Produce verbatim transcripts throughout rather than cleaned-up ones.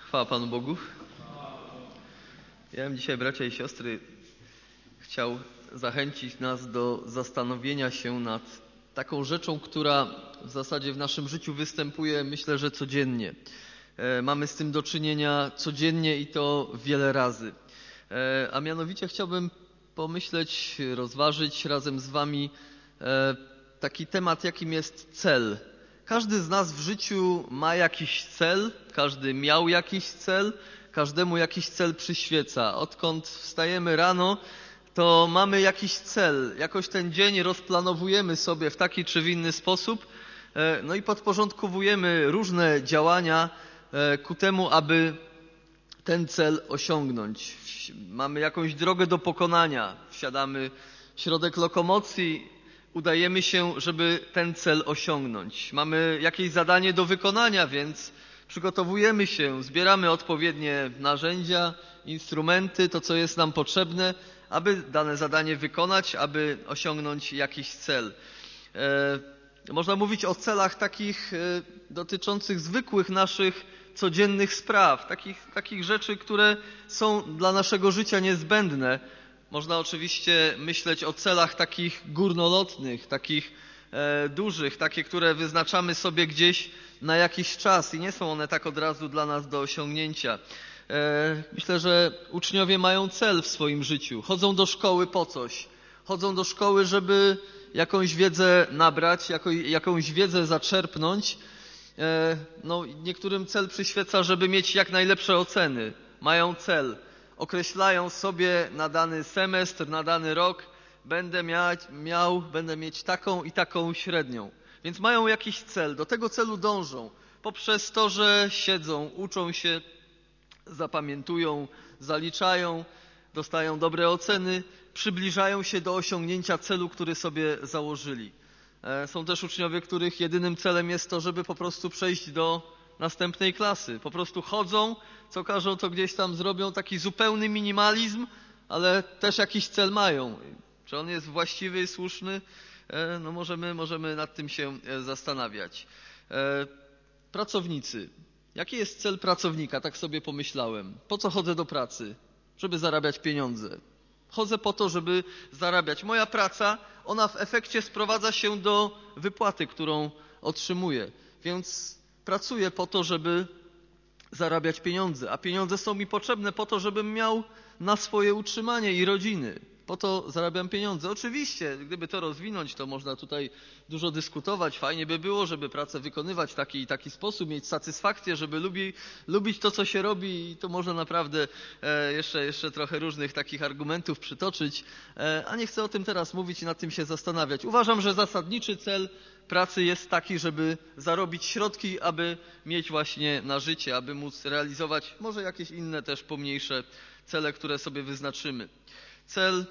Chwała Panu Bogu. Ja bym dzisiaj, bracia i siostry, chciał zachęcić nas do zastanowienia się nad taką rzeczą, która w zasadzie w naszym życiu występuje, myślę, że codziennie. E, mamy z tym do czynienia codziennie i to wiele razy. E, a mianowicie chciałbym pomyśleć, rozważyć razem z Wami e, taki temat, jakim jest cel. Każdy z nas w życiu ma jakiś cel, każdy miał jakiś cel, każdemu jakiś cel przyświeca. Odkąd wstajemy rano, to mamy jakiś cel. Jakoś ten dzień rozplanowujemy sobie w taki czy w inny sposób, no i podporządkowujemy różne działania ku temu, aby ten cel osiągnąć. Mamy jakąś drogę do pokonania, wsiadamy w środek lokomocji, udajemy się, żeby ten cel osiągnąć. Mamy jakieś zadanie do wykonania, więc przygotowujemy się, zbieramy odpowiednie narzędzia, instrumenty, to co jest nam potrzebne, aby dane zadanie wykonać, aby osiągnąć jakiś cel. E, można mówić o celach takich e, dotyczących zwykłych naszych codziennych spraw, takich, takich rzeczy, które są dla naszego życia niezbędne. Można oczywiście myśleć o celach takich górnolotnych, takich e, dużych, takie, które wyznaczamy sobie gdzieś na jakiś czas i nie są one tak od razu dla nas do osiągnięcia. E, myślę, że uczniowie mają cel w swoim życiu. Chodzą do szkoły po coś. Chodzą do szkoły, żeby jakąś wiedzę nabrać, jako, jakąś wiedzę zaczerpnąć. E, no, niektórym cel przyświeca, żeby mieć jak najlepsze oceny. Mają cel. Określają sobie na dany semestr, na dany rok, będę miał, miał, będę mieć taką i taką średnią. Więc mają jakiś cel, do tego celu dążą. Poprzez to, że siedzą, uczą się, zapamiętują, zaliczają, dostają dobre oceny, przybliżają się do osiągnięcia celu, który sobie założyli. Są też uczniowie, których jedynym celem jest to, żeby po prostu przejść do następnej klasy. Po prostu chodzą, co każą, to gdzieś tam zrobią, taki zupełny minimalizm, ale też jakiś cel mają. Czy on jest właściwy i słuszny? No możemy, możemy nad tym się zastanawiać. Pracownicy. Jaki jest cel pracownika? Tak sobie pomyślałem. Po co chodzę do pracy? Żeby zarabiać pieniądze. Chodzę po to, żeby zarabiać. Moja praca, ona w efekcie sprowadza się do wypłaty, którą otrzymuję. Więc pracuję po to, żeby zarabiać pieniądze. A pieniądze są mi potrzebne po to, żebym miał na swoje utrzymanie i rodziny. Po to zarabiam pieniądze. Oczywiście, gdyby to rozwinąć, to można tutaj dużo dyskutować. Fajnie by było, żeby pracę wykonywać w taki i taki sposób, mieć satysfakcję, żeby lubi, lubić to, co się robi i to można naprawdę e, jeszcze, jeszcze trochę różnych takich argumentów przytoczyć. E, a nie chcę o tym teraz mówić i nad tym się zastanawiać. Uważam, że zasadniczy cel pracy jest taki, żeby zarobić środki, aby mieć właśnie na życie, aby móc realizować może jakieś inne też pomniejsze cele, które sobie wyznaczymy. Cel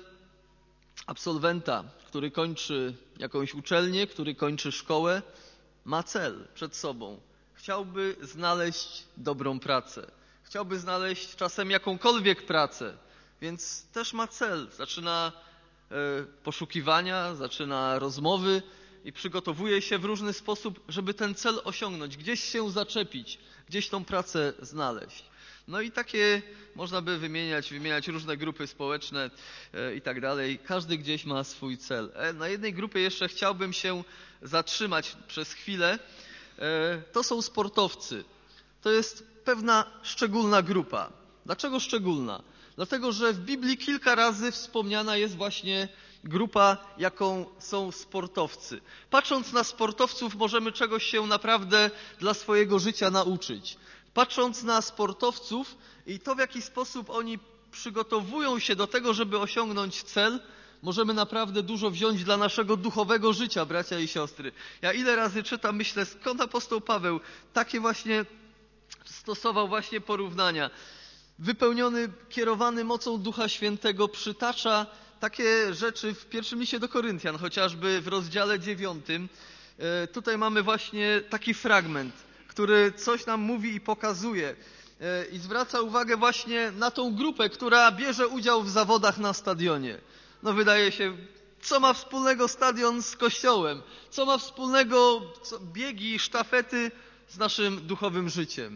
absolwenta, który kończy jakąś uczelnię, który kończy szkołę, ma cel przed sobą. Chciałby znaleźć dobrą pracę. Chciałby znaleźć czasem jakąkolwiek pracę, więc też ma cel. Zaczyna e, poszukiwania, zaczyna rozmowy i przygotowuje się w różny sposób, żeby ten cel osiągnąć, gdzieś się zaczepić, gdzieś tą pracę znaleźć. No i takie można by wymieniać, wymieniać różne grupy społeczne e, i tak dalej. Każdy gdzieś ma swój cel. E, na jednej grupie jeszcze chciałbym się zatrzymać przez chwilę. E, to są sportowcy. To jest pewna szczególna grupa. Dlaczego szczególna? Dlatego, że w Biblii kilka razy wspomniana jest właśnie grupa, jaką są sportowcy. Patrząc na sportowców, możemy czegoś się naprawdę dla swojego życia nauczyć. Patrząc na sportowców i to, w jaki sposób oni przygotowują się do tego, żeby osiągnąć cel, możemy naprawdę dużo wziąć dla naszego duchowego życia, bracia i siostry. Ja ile razy czytam, myślę, skąd apostoł Paweł takie właśnie stosował właśnie porównania. Wypełniony, kierowany mocą Ducha Świętego przytacza takie rzeczy w pierwszym liście do Koryntian, chociażby w rozdziale dziewiątym. Tutaj mamy właśnie taki fragment, który coś nam mówi i pokazuje i zwraca uwagę właśnie na tą grupę, która bierze udział w zawodach na stadionie. No wydaje się, co ma wspólnego stadion z kościołem? Co ma wspólnego biegi, sztafety z naszym duchowym życiem?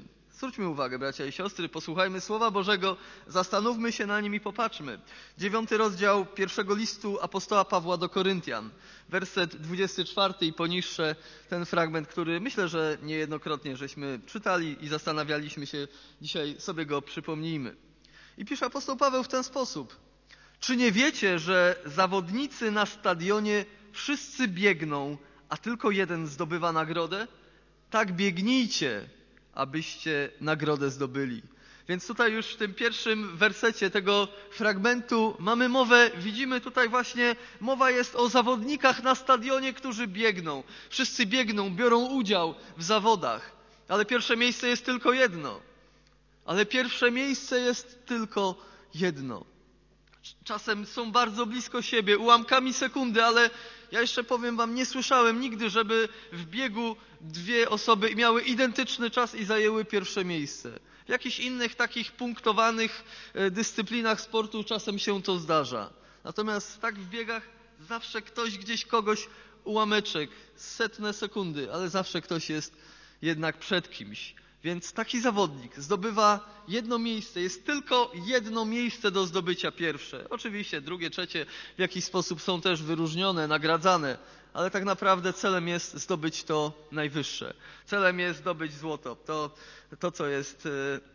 Zwróćmy uwagę, bracia i siostry, posłuchajmy Słowa Bożego, zastanówmy się na nim i popatrzmy. Dziewiąty rozdział pierwszego listu apostoła Pawła do Koryntian, werset dwudziesty czwarty i poniższe, ten fragment, który myślę, że niejednokrotnie żeśmy czytali i zastanawialiśmy się, dzisiaj sobie go przypomnijmy. I pisze apostoł Paweł w ten sposób. Czy nie wiecie, że zawodnicy na stadionie wszyscy biegną, a tylko jeden zdobywa nagrodę? Tak biegnijcie, abyście nagrodę zdobyli. Więc tutaj już w tym pierwszym wersecie tego fragmentu mamy mowę, widzimy tutaj właśnie, mowa jest o zawodnikach na stadionie, którzy biegną. Wszyscy biegną, biorą udział w zawodach, ale pierwsze miejsce jest tylko jedno. Ale pierwsze miejsce jest tylko jedno. Czasem są bardzo blisko siebie, ułamkami sekundy, ale ja jeszcze powiem wam, nie słyszałem nigdy, żeby w biegu dwie osoby miały identyczny czas i zajęły pierwsze miejsce. W jakichś innych takich punktowanych dyscyplinach sportu czasem się to zdarza. Natomiast tak w biegach zawsze ktoś gdzieś kogoś ułameczek, setne sekundy, ale zawsze ktoś jest jednak przed kimś. Więc taki zawodnik zdobywa jedno miejsce, jest tylko jedno miejsce do zdobycia pierwsze. Oczywiście drugie, trzecie w jakiś sposób są też wyróżnione, nagradzane, ale tak naprawdę celem jest zdobyć to najwyższe. Celem jest zdobyć złoto, to, to co jest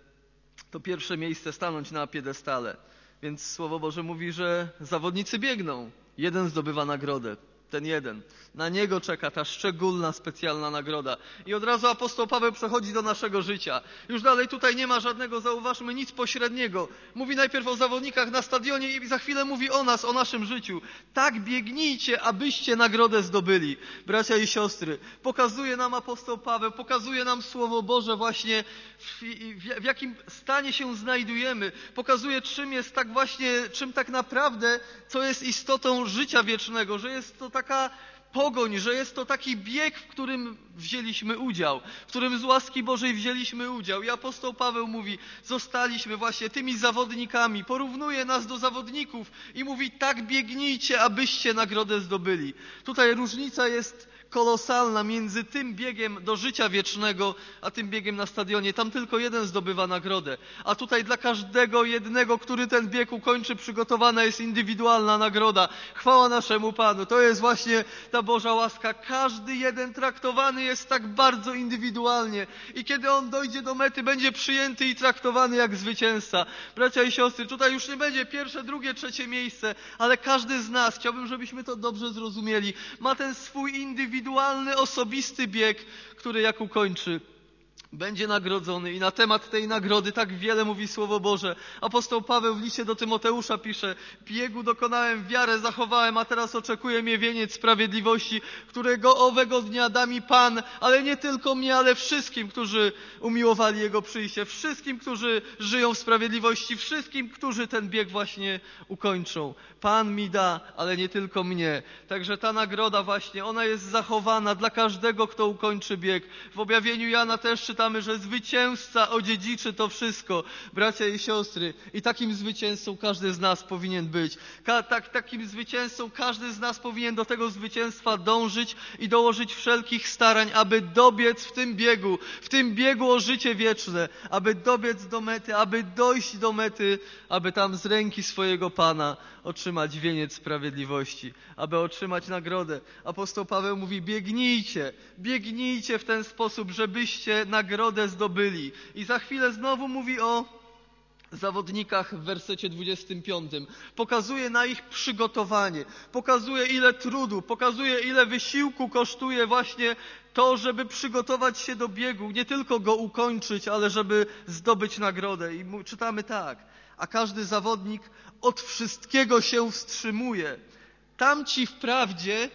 to pierwsze miejsce, stanąć na piedestale. Więc Słowo Boże mówi, że zawodnicy biegną, jeden zdobywa nagrodę. Ten jeden. Na niego czeka ta szczególna, specjalna nagroda. I od razu apostoł Paweł przechodzi do naszego życia. Już dalej tutaj nie ma żadnego, zauważmy, nic pośredniego. Mówi najpierw o zawodnikach na stadionie i za chwilę mówi o nas, o naszym życiu. Tak biegnijcie, abyście nagrodę zdobyli. Bracia i siostry, pokazuje nam apostoł Paweł, pokazuje nam Słowo Boże właśnie w, w, w jakim stanie się znajdujemy. Pokazuje, czym jest tak właśnie, czym tak naprawdę, co jest istotą życia wiecznego, że jest to taka pogoń, że jest to taki bieg, w którym wzięliśmy udział, w którym z łaski Bożej wzięliśmy udział. I apostoł Paweł mówi, zostaliśmy właśnie tymi zawodnikami, porównuje nas do zawodników i mówi, tak biegnijcie, abyście nagrodę zdobyli. Tutaj różnica jest kolosalna między tym biegiem do życia wiecznego, a tym biegiem na stadionie. Tam tylko jeden zdobywa nagrodę. A tutaj dla każdego jednego, który ten bieg ukończy, przygotowana jest indywidualna nagroda. Chwała naszemu Panu. To jest właśnie ta Boża łaska. Każdy jeden traktowany jest tak bardzo indywidualnie. I kiedy on dojdzie do mety, będzie przyjęty i traktowany jak zwycięzca. Bracia i siostry, tutaj już nie będzie pierwsze, drugie, trzecie miejsce, ale każdy z nas, chciałbym, żebyśmy to dobrze zrozumieli, ma ten swój indywidualny Indywidualny, osobisty bieg, który jak ukończy, będzie nagrodzony. I na temat tej nagrody tak wiele mówi Słowo Boże. Apostoł Paweł w liście do Tymoteusza pisze, biegu dokonałem, wiarę zachowałem, a teraz oczekuje mnie wieniec sprawiedliwości, którego owego dnia da mi Pan, ale nie tylko mnie, ale wszystkim, którzy umiłowali Jego przyjście, wszystkim, którzy żyją w sprawiedliwości, wszystkim, którzy ten bieg właśnie ukończą. Pan mi da, ale nie tylko mnie. Także ta nagroda właśnie, ona jest zachowana dla każdego, kto ukończy bieg. W objawieniu Jana też czytamy, że zwycięzca odziedziczy to wszystko. Bracia i siostry, i takim zwycięzcą każdy z nas powinien być. Ka- tak, takim zwycięzcą każdy z nas powinien do tego zwycięstwa dążyć i dołożyć wszelkich starań, aby dobiec w tym biegu, w tym biegu o życie wieczne, aby dobiec do mety, aby dojść do mety, aby tam z ręki swojego Pana otrzymać wieniec sprawiedliwości, aby otrzymać nagrodę. Apostoł Paweł mówi, biegnijcie, biegnijcie w ten sposób, żebyście nagrodę zdobyli. I za chwilę znowu mówi o zawodnikach w wersecie dwudziestym piątym. Pokazuje na ich przygotowanie, pokazuje ile trudu, pokazuje ile wysiłku kosztuje właśnie to, żeby przygotować się do biegu, nie tylko go ukończyć, ale żeby zdobyć nagrodę. I czytamy tak, a każdy zawodnik od wszystkiego się wstrzymuje. Tamci wprawdzie,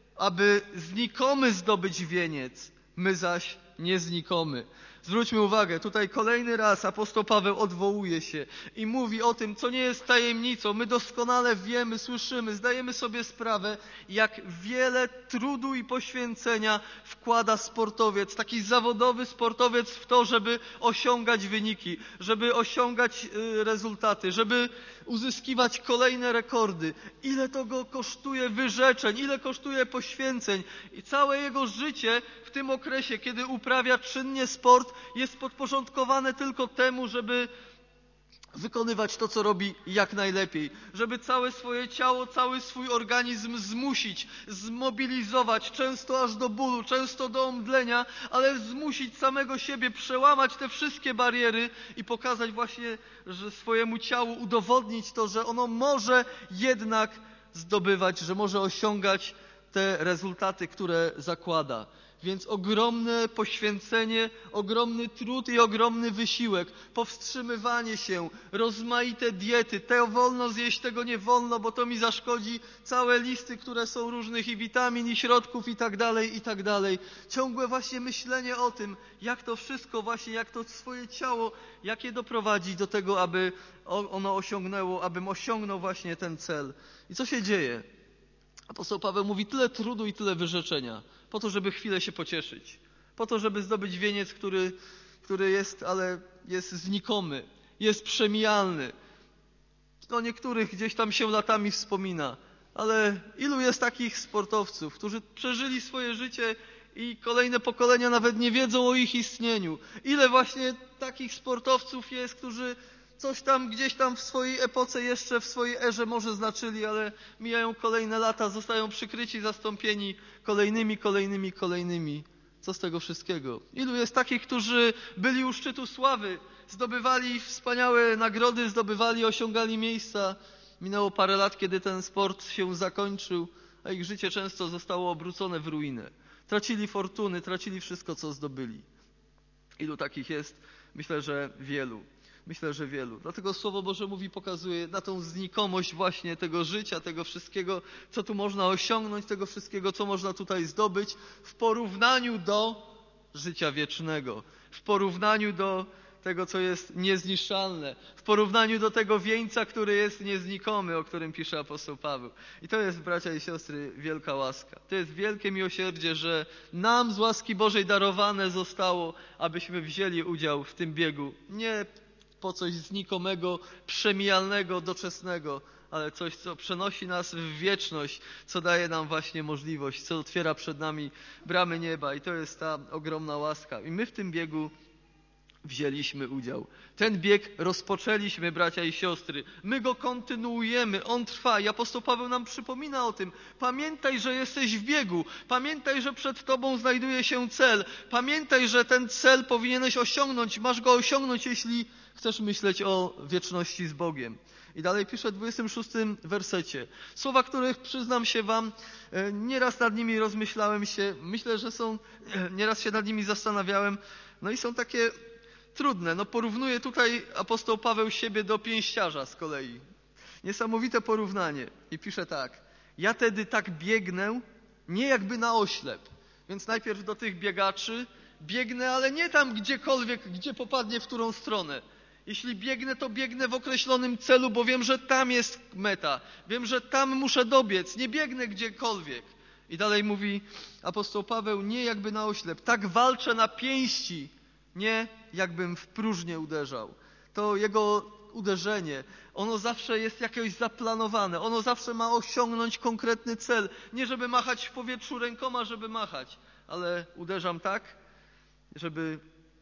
aby znikomy zdobyć wieniec, my zaś nieznikomy. Zwróćmy uwagę, tutaj kolejny raz apostoł Paweł odwołuje się i mówi o tym, co nie jest tajemnicą. My doskonale wiemy, słyszymy, zdajemy sobie sprawę, jak wiele trudu i poświęcenia wkłada sportowiec, taki zawodowy sportowiec w to, żeby osiągać wyniki, żeby osiągać rezultaty, żeby uzyskiwać kolejne rekordy. Ile to go kosztuje wyrzeczeń, ile kosztuje poświęceń i całe jego życie w tym okresie, kiedy uprawia uprawia czynnie sport, jest podporządkowane tylko temu, żeby wykonywać to, co robi jak najlepiej. Żeby całe swoje ciało, cały swój organizm zmusić, zmobilizować, często aż do bólu, często do omdlenia, ale zmusić samego siebie, przełamać te wszystkie bariery i pokazać właśnie, że swojemu ciału udowodnić to, że ono może jednak zdobywać, że może osiągać te rezultaty, które zakłada. Więc ogromne poświęcenie, ogromny trud i ogromny wysiłek, powstrzymywanie się, rozmaite diety, to wolno zjeść, tego nie wolno, bo to mi zaszkodzi, całe listy, które są różnych i witamin, i środków i tak dalej, i tak dalej. Ciągłe właśnie myślenie o tym, jak to wszystko właśnie, jak to swoje ciało, jak je doprowadzić do tego, aby ono osiągnęło, abym osiągnął właśnie ten cel. I co się dzieje? Apostoł Paweł mówi tyle trudu i tyle wyrzeczenia, po to, żeby chwilę się pocieszyć, po to, żeby zdobyć wieniec, który, który jest, ale jest znikomy, jest przemijalny. O niektórych gdzieś tam się latami wspomina, ale ilu jest takich sportowców, którzy przeżyli swoje życie i kolejne pokolenia nawet nie wiedzą o ich istnieniu. Ile właśnie takich sportowców jest, którzy coś tam gdzieś tam w swojej epoce jeszcze, w swojej erze może znaczyli, ale mijają kolejne lata, zostają przykryci, zastąpieni kolejnymi, kolejnymi, kolejnymi. Co z tego wszystkiego? Ilu jest takich, którzy byli u szczytu sławy, zdobywali wspaniałe nagrody, zdobywali, osiągali miejsca. Minęło parę lat, kiedy ten sport się zakończył, a ich życie często zostało obrócone w ruinę. Tracili fortuny, tracili wszystko, co zdobyli. Ilu takich jest? Myślę, że wielu. Myślę, że wielu. Dlatego Słowo Boże mówi, pokazuje na tą znikomość właśnie tego życia, tego wszystkiego, co tu można osiągnąć, tego wszystkiego, co można tutaj zdobyć w porównaniu do życia wiecznego, w porównaniu do tego, co jest niezniszczalne, w porównaniu do tego wieńca, który jest nieznikomy, o którym pisze apostoł Paweł. I to jest, bracia i siostry, wielka łaska. To jest wielkie miłosierdzie, że nam z łaski Bożej darowane zostało, abyśmy wzięli udział w tym biegu. Nie po coś znikomego, przemijalnego, doczesnego, ale coś, co przenosi nas w wieczność, co daje nam właśnie możliwość, co otwiera przed nami bramy nieba. I to jest ta ogromna łaska. I my w tym biegu wzięliśmy udział. Ten bieg rozpoczęliśmy, bracia i siostry. My go kontynuujemy, on trwa. I apostoł Paweł nam przypomina o tym. Pamiętaj, że jesteś w biegu. Pamiętaj, że przed tobą znajduje się cel. Pamiętaj, że ten cel powinieneś osiągnąć. Masz go osiągnąć, jeśli chcesz myśleć o wieczności z Bogiem. I dalej pisze w dwudziestym szóstym wersecie. Słowa, których przyznam się wam, nieraz nad nimi rozmyślałem się. Myślę, że są, nieraz się nad nimi zastanawiałem. No i są takie trudne. No porównuje tutaj apostoł Paweł siebie do pięściarza z kolei. Niesamowite porównanie. I pisze tak. Ja tedy tak biegnę, nie jakby na oślep. Więc najpierw do tych biegaczy. Biegnę, ale nie tam gdziekolwiek, gdzie popadnie w którą stronę. Jeśli biegnę, to biegnę w określonym celu, bo wiem, że tam jest meta. Wiem, że tam muszę dobiec. Nie biegnę gdziekolwiek. I dalej mówi apostoł Paweł, nie jakby na oślep. Tak walczę na pięści, nie jakbym w próżnię uderzał. To jego uderzenie, ono zawsze jest jakoś zaplanowane. Ono zawsze ma osiągnąć konkretny cel. Nie żeby machać w powietrzu rękoma, żeby machać, ale uderzam tak, żeby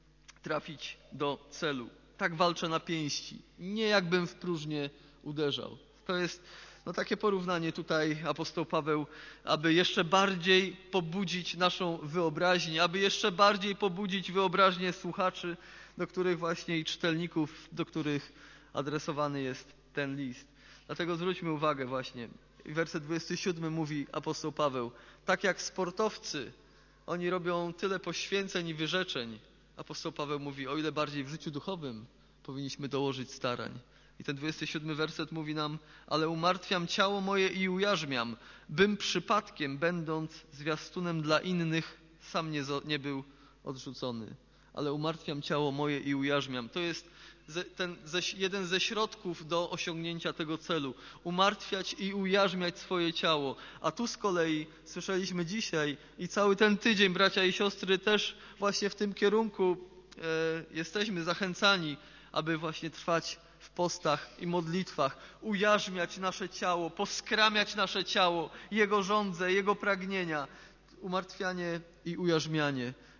trafić do celu. Tak walczę na pięści, nie jakbym w próżnię uderzał. To jest no, takie porównanie tutaj apostoł Paweł, aby jeszcze bardziej pobudzić naszą wyobraźnię, aby jeszcze bardziej pobudzić wyobraźnię słuchaczy, do których właśnie i czytelników, do których adresowany jest ten list. Dlatego zwróćmy uwagę właśnie. Werset dwudziesty siódmy mówi apostoł Paweł, tak jak sportowcy, oni robią tyle poświęceń i wyrzeczeń. Apostoł Paweł mówi, o ile bardziej w życiu duchowym powinniśmy dołożyć starań. I ten dwudziesty siódmy werset mówi nam, ale umartwiam ciało moje i ujarzmiam, bym przypadkiem, będąc zwiastunem dla innych, sam nie, nie był odrzucony. Ale umartwiam ciało moje i ujarzmiam. To jest ten jeden ze środków do osiągnięcia tego celu. Umartwiać i ujarzmiać swoje ciało. A tu z kolei słyszeliśmy dzisiaj i cały ten tydzień, bracia i siostry, też właśnie w tym kierunku e, jesteśmy zachęcani, aby właśnie trwać w postach i modlitwach, ujarzmiać nasze ciało, poskramiać nasze ciało, Jego żądze, Jego pragnienia, umartwianie i ujarzmianie.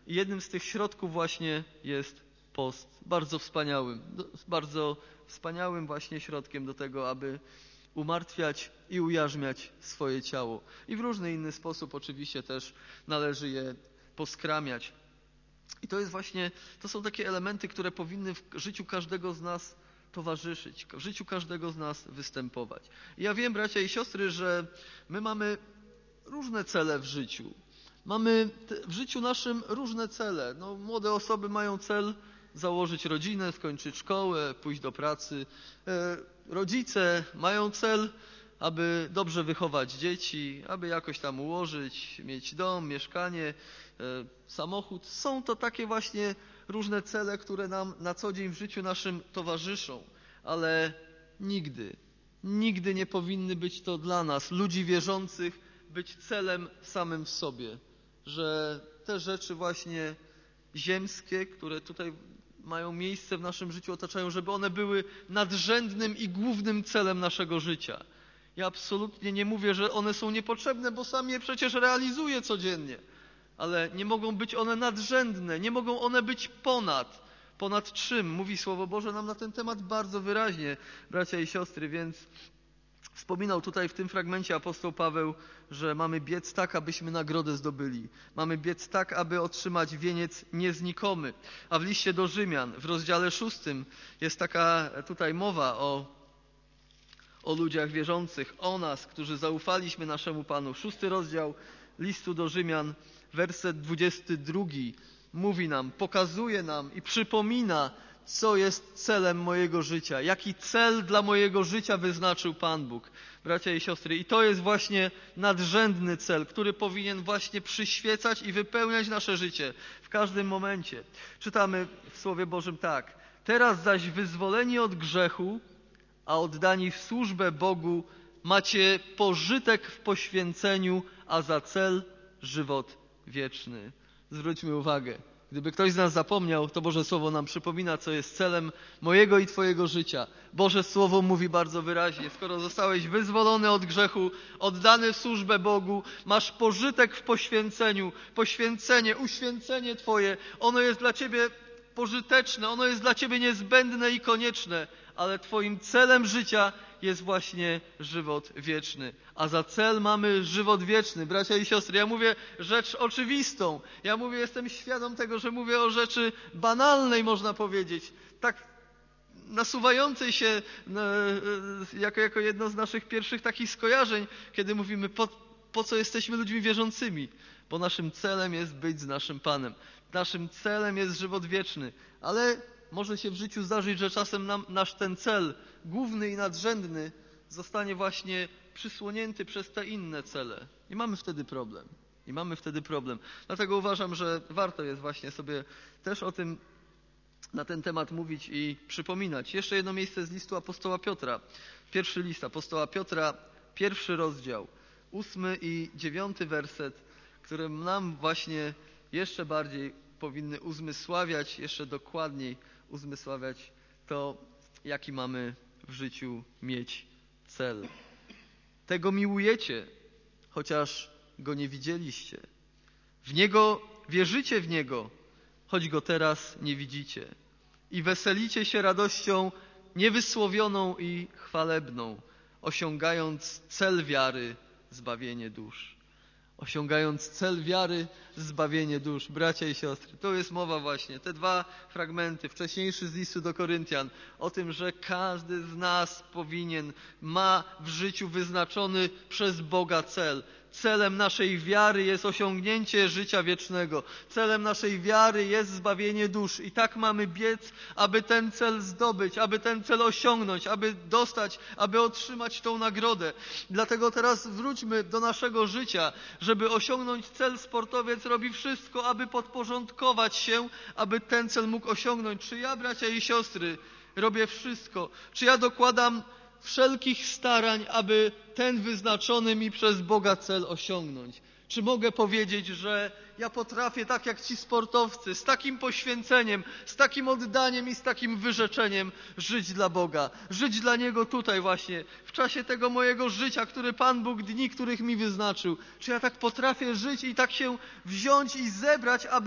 I jednym z tych środków właśnie jest post. Bardzo wspaniałym, bardzo wspaniałym właśnie środkiem do tego, aby umartwiać i ujarzmiać swoje ciało. I w różny inny sposób oczywiście też należy je poskramiać. I to jest właśnie, to są takie elementy, które powinny w życiu każdego z nas towarzyszyć, w życiu każdego z nas występować. I ja wiem, bracia i siostry, że my mamy różne cele w życiu. Mamy w życiu naszym różne cele. No, młode osoby mają cel założyć rodzinę, skończyć szkołę, pójść do pracy. E, rodzice mają cel, aby dobrze wychować dzieci, aby jakoś tam ułożyć, mieć dom, mieszkanie, e, samochód. Są to takie właśnie różne cele, które nam na co dzień w życiu naszym towarzyszą, ale nigdy, nigdy nie powinny być to dla nas, ludzi wierzących, być celem samym w sobie, że te rzeczy właśnie ziemskie, które tutaj mają miejsce w naszym życiu, otaczają, żeby one były nadrzędnym i głównym celem naszego życia. Ja absolutnie nie mówię, że one są niepotrzebne, bo sam je przecież realizuję codziennie, ale nie mogą być one nadrzędne, nie mogą one być ponad. Ponad czym? Mówi Słowo Boże nam na ten temat bardzo wyraźnie, bracia i siostry, więc wspominał tutaj w tym fragmencie apostoł Paweł, że mamy biec tak, abyśmy nagrodę zdobyli. Mamy biec tak, aby otrzymać wieniec nieznikomy. A w liście do Rzymian, w rozdziale szóstym jest taka tutaj mowa o, o ludziach wierzących, o nas, którzy zaufaliśmy naszemu Panu. Szósty rozdział listu do Rzymian, werset dwudziesty drugi mówi nam, pokazuje nam i przypomina, co jest celem mojego życia, jaki cel dla mojego życia wyznaczył Pan Bóg, bracia i siostry. I to jest właśnie nadrzędny cel, który powinien właśnie przyświecać i wypełniać nasze życie w każdym momencie. Czytamy w Słowie Bożym tak. Teraz zaś wyzwoleni od grzechu, a oddani w służbę Bogu, macie pożytek w poświęceniu, a za cel żywot wieczny. Zwróćmy uwagę. Gdyby ktoś z nas zapomniał, to Boże Słowo nam przypomina, co jest celem mojego i Twojego życia. Boże Słowo mówi bardzo wyraźnie, skoro zostałeś wyzwolony od grzechu, oddany w służbę Bogu, masz pożytek w poświęceniu, poświęcenie, uświęcenie Twoje, ono jest dla Ciebie pożyteczne, ono jest dla Ciebie niezbędne i konieczne, ale Twoim celem życia jest właśnie żywot wieczny. A za cel mamy żywot wieczny. Bracia i siostry, ja mówię rzecz oczywistą. Ja mówię, jestem świadom tego, że mówię o rzeczy banalnej, można powiedzieć. Tak nasuwającej się jako, jako jedno z naszych pierwszych takich skojarzeń, kiedy mówimy, po, po co jesteśmy ludźmi wierzącymi. Bo naszym celem jest być z naszym Panem. Naszym celem jest żywot wieczny. Ale może się w życiu zdarzyć, że czasem nam, nasz ten cel, główny i nadrzędny, zostanie właśnie przysłonięty przez te inne cele. I mamy wtedy problem. I mamy wtedy problem. Dlatego uważam, że warto jest właśnie sobie też o tym, na ten temat mówić i przypominać. Jeszcze jedno miejsce z listu apostoła Piotra. Pierwszy list apostoła Piotra, pierwszy rozdział, ósmy i dziewiąty werset, które nam właśnie jeszcze bardziej powinny uzmysławiać, jeszcze dokładniej uzmysławiać to, jaki mamy w życiu mieć cel. Tego miłujecie, chociaż Go nie widzieliście. W Niego wierzycie w Niego, choć Go teraz nie widzicie. I weselicie się radością niewysłowioną i chwalebną, osiągając cel wiary, zbawienie dusz. Osiągając cel wiary, zbawienie dusz. Bracia i siostry, to jest mowa właśnie, te dwa fragmenty, wcześniejszy z listu do Koryntian, o tym, że każdy z nas powinien, ma w życiu wyznaczony przez Boga cel. Celem naszej wiary jest osiągnięcie życia wiecznego. Celem naszej wiary jest zbawienie dusz. I tak mamy biec, aby ten cel zdobyć, aby ten cel osiągnąć, aby dostać, aby otrzymać tą nagrodę. Dlatego teraz wróćmy do naszego życia. Żeby osiągnąć cel, sportowiec robi wszystko, aby podporządkować się, aby ten cel mógł osiągnąć. Czy ja, bracia i siostry, robię wszystko? Czy ja dokładam wszelkich starań, aby ten wyznaczony mi przez Boga cel osiągnąć? Czy mogę powiedzieć, że ja potrafię tak jak ci sportowcy, z takim poświęceniem, z takim oddaniem i z takim wyrzeczeniem żyć dla Boga, żyć dla Niego tutaj właśnie, w czasie tego mojego życia, który Pan Bóg, dni, których mi wyznaczył. Czy ja tak potrafię żyć i tak się wziąć i zebrać, aby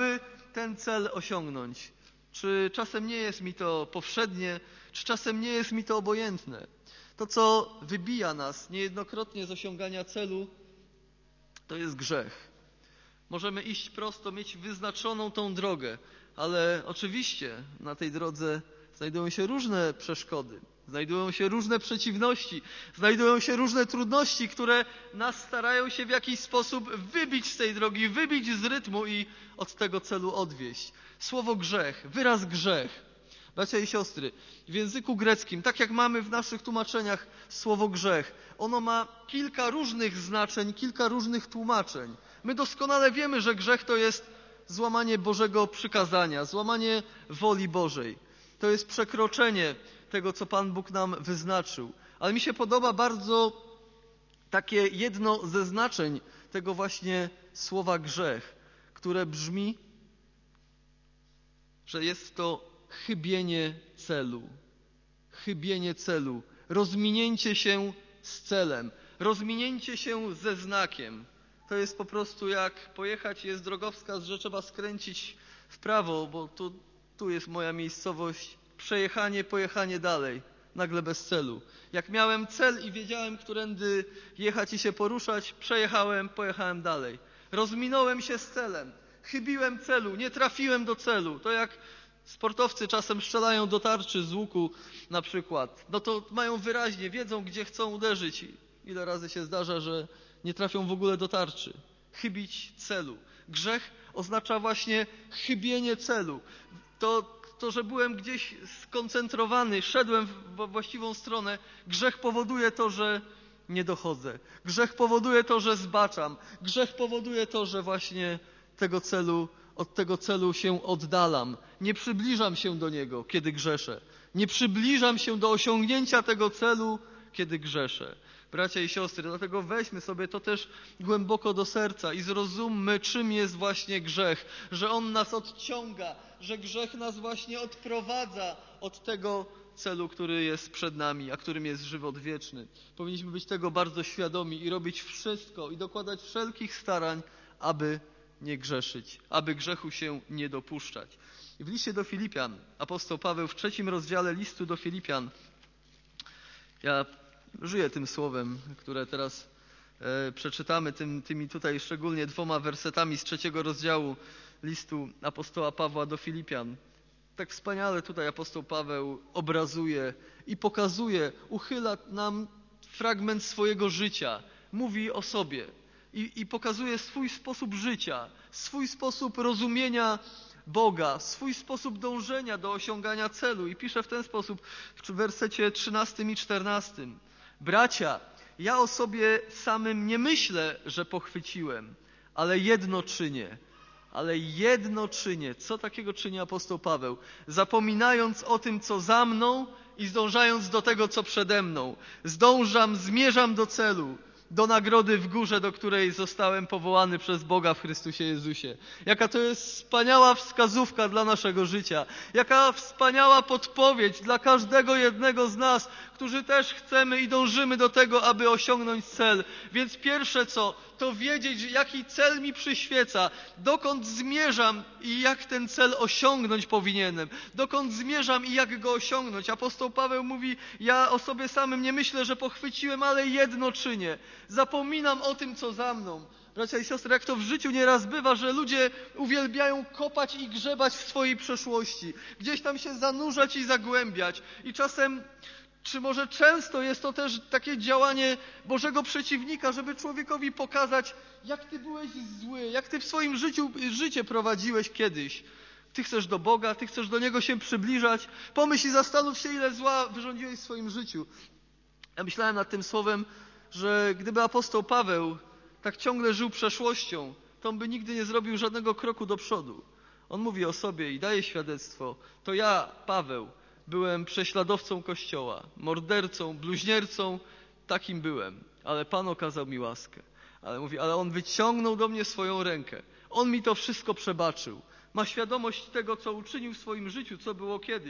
ten cel osiągnąć. Czy czasem nie jest mi to powszednie, czy czasem nie jest mi to obojętne. To, co wybija nas niejednokrotnie z osiągania celu, to jest grzech. Możemy iść prosto, mieć wyznaczoną tą drogę, ale oczywiście na tej drodze znajdują się różne przeszkody, znajdują się różne przeciwności, znajdują się różne trudności, które nas starają się w jakiś sposób wybić z tej drogi, wybić z rytmu i od tego celu odwieść. Słowo grzech, wyraz grzech. Bracia i siostry, w języku greckim, tak jak mamy w naszych tłumaczeniach słowo grzech, ono ma kilka różnych znaczeń, kilka różnych tłumaczeń. My doskonale wiemy, że grzech to jest złamanie Bożego przykazania, złamanie woli Bożej. To jest przekroczenie tego, co Pan Bóg nam wyznaczył. Ale mi się podoba bardzo takie jedno ze znaczeń tego właśnie słowa grzech, które brzmi, że jest to chybienie celu. Chybienie celu. Rozminięcie się z celem. Rozminięcie się ze znakiem. To jest po prostu jak pojechać, jest drogowskaz, że trzeba skręcić w prawo, bo tu, tu jest moja miejscowość. Przejechanie, pojechanie dalej. Nagle bez celu. Jak miałem cel i wiedziałem, którędy jechać i się poruszać, przejechałem, pojechałem dalej. Rozminąłem się z celem. Chybiłem celu, nie trafiłem do celu. To jak sportowcy czasem strzelają do tarczy z łuku na przykład. No to mają wyraźnie, wiedzą, gdzie chcą uderzyć. Ile razy się zdarza, że nie trafią w ogóle do tarczy. Chybić celu. Grzech oznacza właśnie chybienie celu. To, to że byłem gdzieś skoncentrowany, szedłem w właściwą stronę. Grzech powoduje to, że nie dochodzę. Grzech powoduje to, że zbaczam. Grzech powoduje to, że właśnie tego celu, od tego celu się oddalam. Nie przybliżam się do niego, kiedy grzeszę. Nie przybliżam się do osiągnięcia tego celu, kiedy grzeszę. Bracia i siostry, dlatego weźmy sobie to też głęboko do serca i zrozummy, czym jest właśnie grzech. Że on nas odciąga, że grzech nas właśnie odprowadza od tego celu, który jest przed nami, a którym jest żywot wieczny. Powinniśmy być tego bardzo świadomi i robić wszystko i dokładać wszelkich starań, aby nie grzeszyć, aby grzechu się nie dopuszczać. I w liście do Filipian, apostoł Paweł w trzecim rozdziale listu do Filipian, ja żyję tym słowem, które teraz e, przeczytamy, tym, tymi tutaj szczególnie dwoma wersetami z trzeciego rozdziału listu apostoła Pawła do Filipian. Tak wspaniale tutaj apostoł Paweł obrazuje i pokazuje, uchyla nam fragment swojego życia, mówi o sobie i, i pokazuje swój sposób życia, swój sposób rozumienia Boga, swój sposób dążenia do osiągania celu i pisze w ten sposób w wersecie trzynastym i czternastym. Bracia, ja o sobie samym nie myślę, że pochwyciłem, ale jedno czynię. Ale jedno czynię. Co takiego czyni apostoł Paweł? Zapominając o tym, co za mną i zdążając do tego, co przede mną. Zdążam, zmierzam do celu, do nagrody w górze, do której zostałem powołany przez Boga w Chrystusie Jezusie. Jaka to jest wspaniała wskazówka dla naszego życia. Jaka wspaniała podpowiedź dla każdego jednego z nas, którzy też chcemy i dążymy do tego, aby osiągnąć cel. Więc pierwsze co, to wiedzieć, jaki cel mi przyświeca, dokąd zmierzam i jak ten cel osiągnąć powinienem. Dokąd zmierzam i jak go osiągnąć. Apostoł Paweł mówi, ja o sobie samym nie myślę, że pochwyciłem, ale jedno czynię. Zapominam o tym, co za mną. Bracia i siostry, jak to w życiu nieraz bywa, że ludzie uwielbiają kopać i grzebać w swojej przeszłości. Gdzieś tam się zanurzać i zagłębiać. I czasem, czy może często jest to też takie działanie Bożego przeciwnika, żeby człowiekowi pokazać, jak ty byłeś zły, jak ty w swoim życiu życie prowadziłeś kiedyś. Ty chcesz do Boga, ty chcesz do Niego się przybliżać. Pomyśl i zastanów się, ile zła wyrządziłeś w swoim życiu. Ja myślałem nad tym słowem, że gdyby apostoł Paweł tak ciągle żył przeszłością, to on by nigdy nie zrobił żadnego kroku do przodu. On mówi o sobie i daje świadectwo. To ja, Paweł, byłem prześladowcą Kościoła, mordercą, bluźniercą, takim byłem. Ale Pan okazał mi łaskę. Ale mówi, ale On wyciągnął do mnie swoją rękę. On mi to wszystko przebaczył. Ma świadomość tego, co uczynił w swoim życiu, co było kiedyś.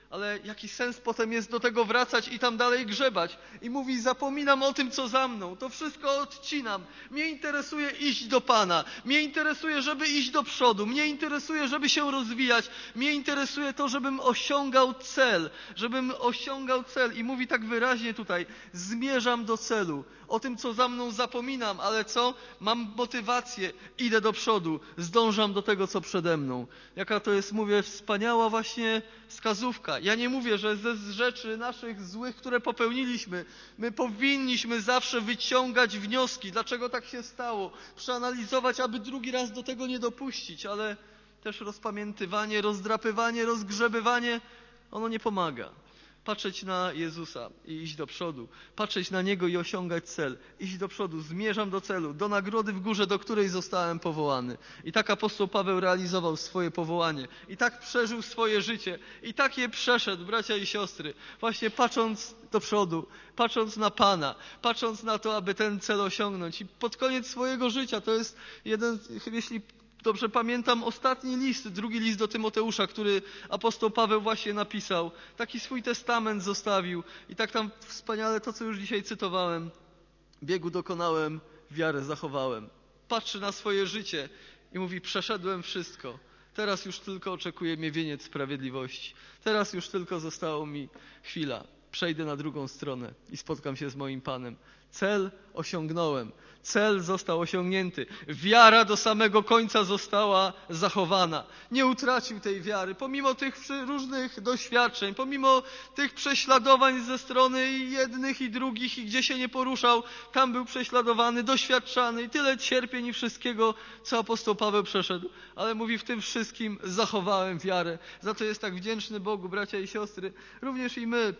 Ale jaki sens potem jest do tego wracać i tam dalej grzebać? I mówi, zapominam o tym, co za mną. To wszystko odcinam. Mnie interesuje iść do Pana. Mnie interesuje, żeby iść do przodu. Mnie interesuje, żeby się rozwijać. Mnie interesuje to, żebym osiągał cel. Żebym osiągał cel. I mówi tak wyraźnie tutaj, zmierzam do celu. O tym, co za mną zapominam, ale co? Mam motywację. Idę do przodu. Zdążam do tego, co przede mną. Jaka to jest, mówię, wspaniała właśnie wskazówka. Ja nie mówię, że ze rzeczy naszych złych, które popełniliśmy, my powinniśmy zawsze wyciągać wnioski, dlaczego tak się stało, przeanalizować, aby drugi raz do tego nie dopuścić, ale też rozpamiętywanie, rozdrapywanie, rozgrzebywanie, ono nie pomaga. Patrzeć na Jezusa i iść do przodu. Patrzeć na Niego i osiągać cel. Iść do przodu. Zmierzam do celu. Do nagrody w górze, do której zostałem powołany. I tak apostoł Paweł realizował swoje powołanie. I tak przeżył swoje życie. I tak je przeszedł, bracia i siostry. Właśnie patrząc do przodu. Patrząc na Pana. Patrząc na to, aby ten cel osiągnąć. I pod koniec swojego życia, to jest jeden, jeśli dobrze pamiętam, ostatni list, drugi list do Tymoteusza, który apostoł Paweł właśnie napisał. Taki swój testament zostawił. I tak tam wspaniale to, co już dzisiaj cytowałem. Biegu dokonałem, wiarę zachowałem. Patrzy na swoje życie i mówi, przeszedłem wszystko. Teraz już tylko oczekuje mnie wieniec sprawiedliwości. Teraz już tylko zostało mi chwila. Przejdę na drugą stronę i spotkam się z moim Panem. Cel osiągnąłem. Cel został osiągnięty. Wiara do samego końca została zachowana. Nie utracił tej wiary. Pomimo tych różnych doświadczeń, pomimo tych prześladowań ze strony jednych i drugich i gdzie się nie poruszał, tam był prześladowany, doświadczany i tyle cierpień i wszystkiego, co apostoł Paweł przeszedł. Ale mówi, w tym wszystkim zachowałem wiarę. Za to jest tak wdzięczny Bogu, bracia i siostry. Również i my.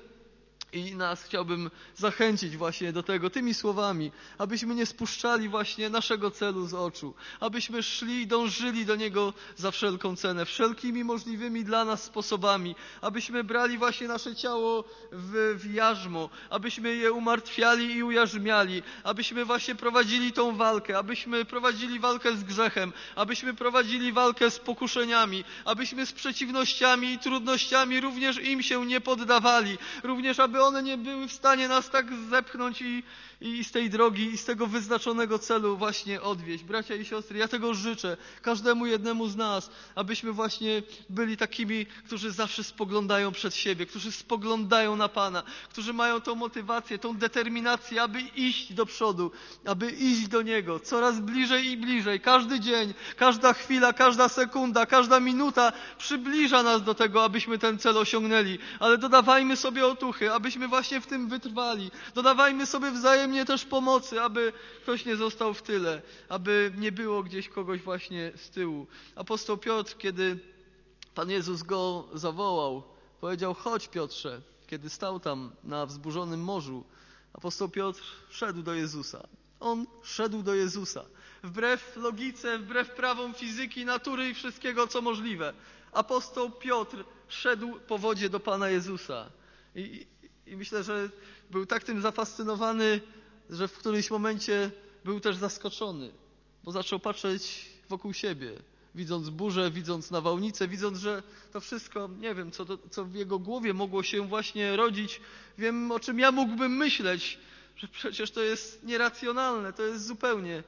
I nas chciałbym zachęcić właśnie do tego tymi słowami, abyśmy nie spuszczali właśnie naszego celu z oczu, abyśmy szli i dążyli do Niego za wszelką cenę, wszelkimi możliwymi dla nas sposobami, abyśmy brali właśnie nasze ciało w, w jarzmo, abyśmy je umartwiali i ujarzmiali, abyśmy właśnie prowadzili tą walkę, abyśmy prowadzili walkę z grzechem, abyśmy prowadzili walkę z pokuszeniami, abyśmy z przeciwnościami i trudnościami również im się nie poddawali, również aby one nie były w stanie nas tak zepchnąć i, i z tej drogi, i z tego wyznaczonego celu właśnie odwieźć. Bracia i siostry, ja tego życzę każdemu jednemu z nas, abyśmy właśnie byli takimi, którzy zawsze spoglądają przed siebie, którzy spoglądają na Pana, którzy mają tą motywację, tą determinację, aby iść do przodu, aby iść do Niego coraz bliżej i bliżej. Każdy dzień, każda chwila, każda sekunda, każda minuta przybliża nas do tego, abyśmy ten cel osiągnęli. Ale dodawajmy sobie otuchy, abyśmy właśnie w tym wytrwali. Dodawajmy sobie wzajemnie też pomocy, aby ktoś nie został w tyle, aby nie było gdzieś kogoś właśnie z tyłu. Apostoł Piotr, kiedy Pan Jezus go zawołał, powiedział, chodź Piotrze, kiedy stał tam na wzburzonym morzu, apostoł Piotr szedł do Jezusa. On szedł do Jezusa. Wbrew logice, wbrew prawom fizyki, natury i wszystkiego, co możliwe. Apostoł Piotr szedł po wodzie do Pana Jezusa. I, I myślę, że był tak tym zafascynowany, że w którymś momencie był też zaskoczony, bo zaczął patrzeć wokół siebie, widząc burzę, widząc nawałnicę, widząc, że to wszystko, nie wiem, co, to, co w jego głowie mogło się właśnie rodzić. Wiem, o czym ja mógłbym myśleć, że przecież to jest nieracjonalne, to jest zupełnie.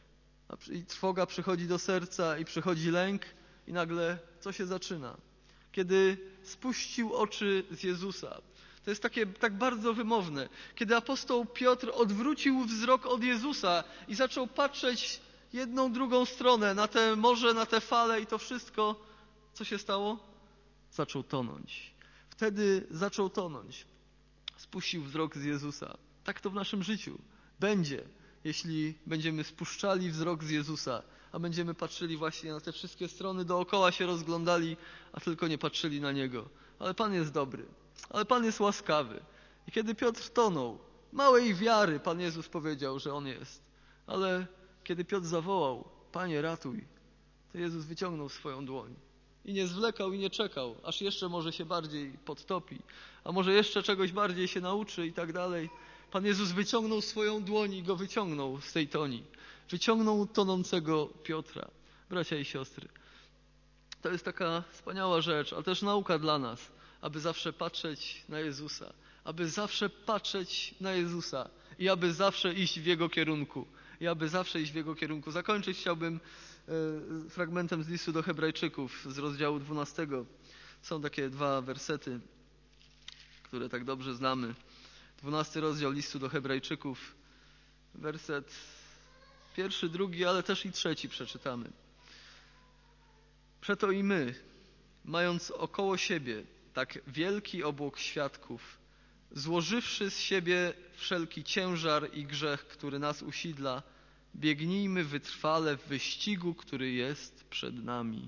I trwoga przychodzi do serca i przychodzi lęk i nagle co się zaczyna? Kiedy spuścił oczy z Jezusa. To jest takie tak bardzo wymowne. Kiedy apostoł Piotr odwrócił wzrok od Jezusa i zaczął patrzeć jedną, drugą stronę, na te morze, na te fale i to wszystko, co się stało? Zaczął tonąć. Wtedy zaczął tonąć. Spuścił wzrok z Jezusa. Tak to w naszym życiu będzie, jeśli będziemy spuszczali wzrok z Jezusa, a będziemy patrzyli właśnie na te wszystkie strony, dookoła się rozglądali, a tylko nie patrzyli na Niego. Ale Pan jest dobry, ale Pan jest łaskawy. I kiedy Piotr tonął, małej wiary Pan Jezus powiedział, że On jest. Ale kiedy Piotr zawołał, Panie ratuj, to Jezus wyciągnął swoją dłoń. I nie zwlekał i nie czekał, aż jeszcze może się bardziej podtopi, a może jeszcze czegoś bardziej się nauczy i tak dalej. Pan Jezus wyciągnął swoją dłoń i go wyciągnął z tej toni. Wyciągnął tonącego Piotra. Bracia i siostry, to jest taka wspaniała rzecz, ale też nauka dla nas, aby zawsze patrzeć na Jezusa, aby zawsze patrzeć na Jezusa i aby zawsze iść w Jego kierunku. I aby zawsze iść w Jego kierunku. Zakończyć chciałbym e, fragmentem z listu do Hebrajczyków z rozdziału dwunastego. Są takie dwa wersety, które tak dobrze znamy. Dwunasty rozdział listu do Hebrajczyków, werset pierwszy, drugi, ale też i trzeci przeczytamy. Przeto i my, mając około siebie tak wielki obłok świadków, złożywszy z siebie wszelki ciężar i grzech, który nas usidla, biegnijmy wytrwale w wyścigu, który jest przed nami.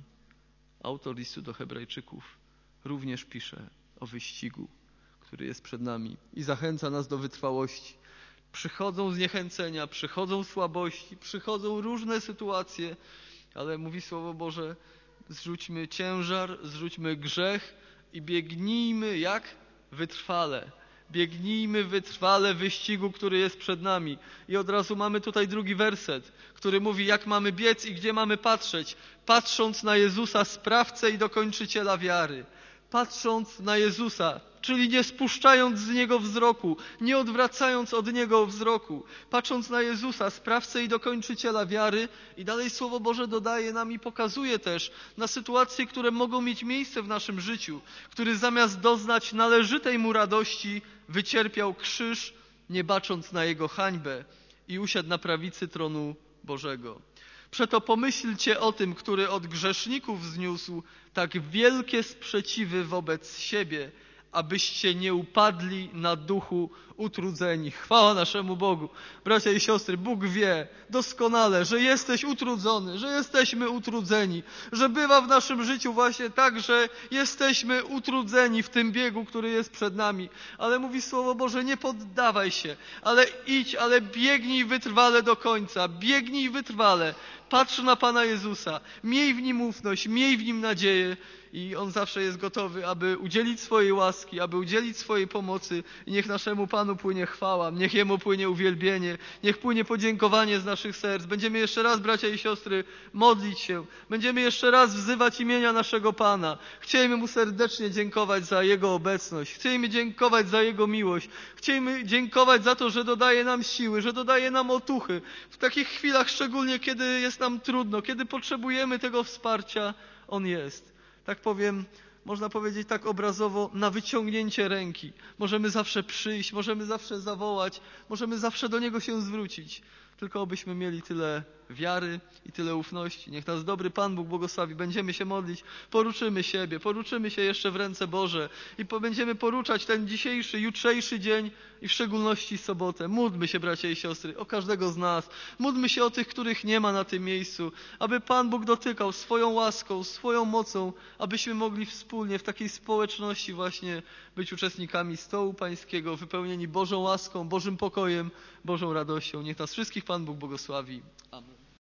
Autor listu do Hebrajczyków również pisze o wyścigu, który jest przed nami i zachęca nas do wytrwałości. Przychodzą zniechęcenia, przychodzą słabości, przychodzą różne sytuacje, ale mówi Słowo Boże, zrzućmy ciężar, zrzućmy grzech i biegnijmy jak? Wytrwale. Biegnijmy wytrwale w wyścigu, który jest przed nami. I od razu mamy tutaj drugi werset, który mówi, jak mamy biec i gdzie mamy patrzeć. Patrząc na Jezusa, sprawcę i dokończyciela wiary. Patrząc na Jezusa, czyli nie spuszczając z Niego wzroku, nie odwracając od Niego wzroku. Patrząc na Jezusa, sprawcę i dokończyciela wiary. I dalej Słowo Boże dodaje nam i pokazuje też na sytuacje, które mogą mieć miejsce w naszym życiu, który zamiast doznać należytej Mu radości, wycierpiał krzyż, nie bacząc na Jego hańbę i usiadł na prawicy tronu Bożego. Przeto pomyślcie o tym, który od grzeszników zniósł tak wielkie sprzeciwy wobec siebie, abyście nie upadli na duchu utrudzeni. Chwała naszemu Bogu. Bracia i siostry, Bóg wie doskonale, że jesteś utrudzony, że jesteśmy utrudzeni, że bywa w naszym życiu właśnie tak, że jesteśmy utrudzeni w tym biegu, który jest przed nami. Ale mówi Słowo Boże, nie poddawaj się, ale idź, ale biegnij wytrwale do końca. Biegnij wytrwale. Patrz na Pana Jezusa. Miej w Nim ufność, miej w Nim nadzieję. I On zawsze jest gotowy, aby udzielić swojej łaski, aby udzielić swojej pomocy. I niech naszemu Panu płynie chwała, niech Jemu płynie uwielbienie, niech płynie podziękowanie z naszych serc. Będziemy jeszcze raz, bracia i siostry, modlić się. Będziemy jeszcze raz wzywać imienia naszego Pana. Chcemy Mu serdecznie dziękować za Jego obecność. Chcemy dziękować za Jego miłość. Chcemy dziękować za to, że dodaje nam siły, że dodaje nam otuchy. W takich chwilach, szczególnie kiedy jest nam trudno, kiedy potrzebujemy tego wsparcia, On jest. Tak powiem, można powiedzieć tak obrazowo, na wyciągnięcie ręki. Możemy zawsze przyjść, możemy zawsze zawołać, możemy zawsze do Niego się zwrócić. Tylko abyśmy mieli tyle wiary i tyle ufności. Niech nas dobry Pan Bóg błogosławi. Będziemy się modlić, poruczymy siebie, poruczymy się jeszcze w ręce Boże i po, będziemy poruczać ten dzisiejszy, jutrzejszy dzień i w szczególności sobotę. Módlmy się, bracia i siostry, o każdego z nas. Módlmy się o tych, których nie ma na tym miejscu, aby Pan Bóg dotykał swoją łaską, swoją mocą, abyśmy mogli wspólnie w takiej społeczności właśnie być uczestnikami stołu Pańskiego, wypełnieni Bożą łaską, Bożym pokojem, Bożą radością. Niech nas wszystkich Pan Bóg błogosławi. Amen.